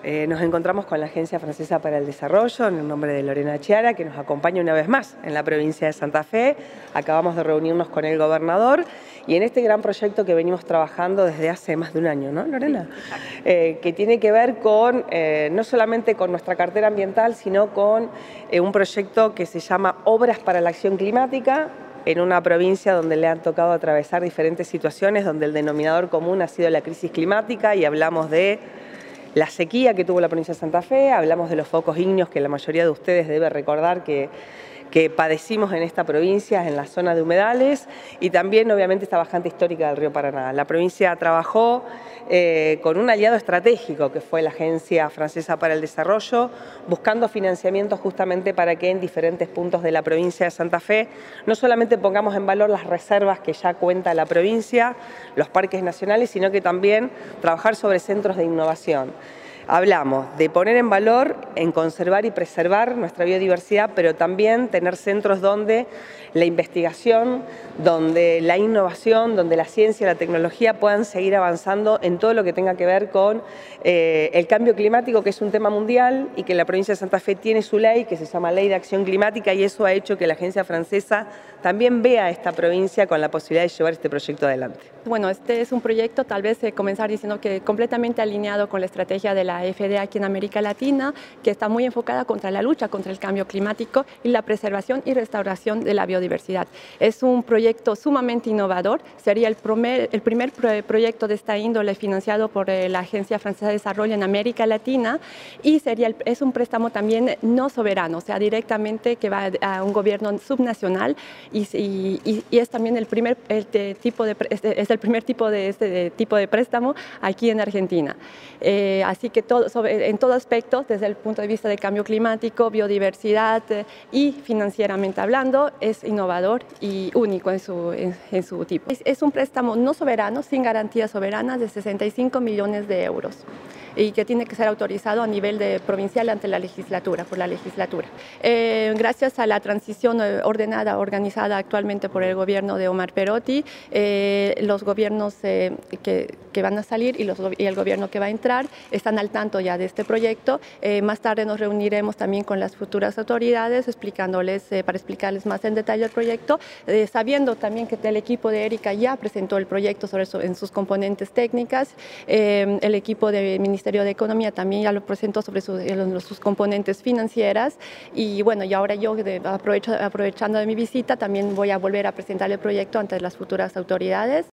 Nos encontramos con la Agencia Francesa para el Desarrollo, en el nombre de Lorena Chiara, que nos acompaña una vez más en la provincia de Santa Fe. Acabamos de reunirnos con el gobernador y en este gran proyecto que venimos trabajando desde hace más de un año, ¿no, Lorena? Que tiene que ver con, no solamente con nuestra cartera ambiental, sino con un proyecto que se llama Obras para la Acción Climática, en una provincia donde le han tocado atravesar diferentes situaciones, donde el denominador común ha sido la crisis climática, y hablamos de la sequía que tuvo la provincia de Santa Fe, hablamos de los focos ígneos que la mayoría de ustedes debe recordar que padecimos en esta provincia, en la zona de humedales, y también obviamente esta bajante histórica del río Paraná. La provincia trabajó con un aliado estratégico que fue la Agencia Francesa para el Desarrollo, buscando financiamientos justamente para que en diferentes puntos de la provincia de Santa Fe no solamente pongamos en valor las reservas que ya cuenta la provincia, los parques nacionales, sino que también trabajar sobre centros de innovación. Hablamos de poner en valor, en conservar y preservar nuestra biodiversidad, pero también tener centros donde la investigación, donde la innovación, donde la ciencia y la tecnología puedan seguir avanzando en todo lo que tenga que ver con el cambio climático, que es un tema mundial y que la provincia de Santa Fe tiene su ley, que se llama Ley de Acción Climática, y eso ha hecho que la Agencia Francesa también vea a esta provincia con la posibilidad de llevar este proyecto adelante. Bueno, este es un proyecto, tal vez comenzar diciendo que completamente alineado con la estrategia de la FDA aquí en América Latina, que está muy enfocada contra la lucha contra el cambio climático y la preservación y restauración de la biodiversidad. Es un proyecto sumamente innovador, sería el primer proyecto de esta índole financiado por la Agencia Francesa de Desarrollo en América Latina, y es un préstamo también no soberano, o sea, directamente que va a un gobierno subnacional, y es también el primer tipo de este tipo de préstamo aquí en Argentina. Así que en todo aspecto, desde el punto de vista de cambio climático, biodiversidad y financieramente hablando, es innovador y único en su tipo. Es un préstamo no soberano, sin garantías soberanas, de 65 millones de euros, y que tiene que ser autorizado a nivel provincial ante la legislatura, por la legislatura. Gracias a la transición organizada actualmente por el gobierno de Omar Perotti, los gobiernos que van a salir y el gobierno que va a entrar están al tanto ya de este proyecto. Más tarde nos reuniremos también con las futuras autoridades para explicarles más en detalle el proyecto, sabiendo también que el equipo de Erika ya presentó el proyecto en sus componentes técnicas. El equipo del Ministerio de Economía también ya lo presentó sobre sus componentes financieras, y bueno, y ahora yo, aprovechando de mi visita, también voy a volver a presentar el proyecto ante las futuras autoridades.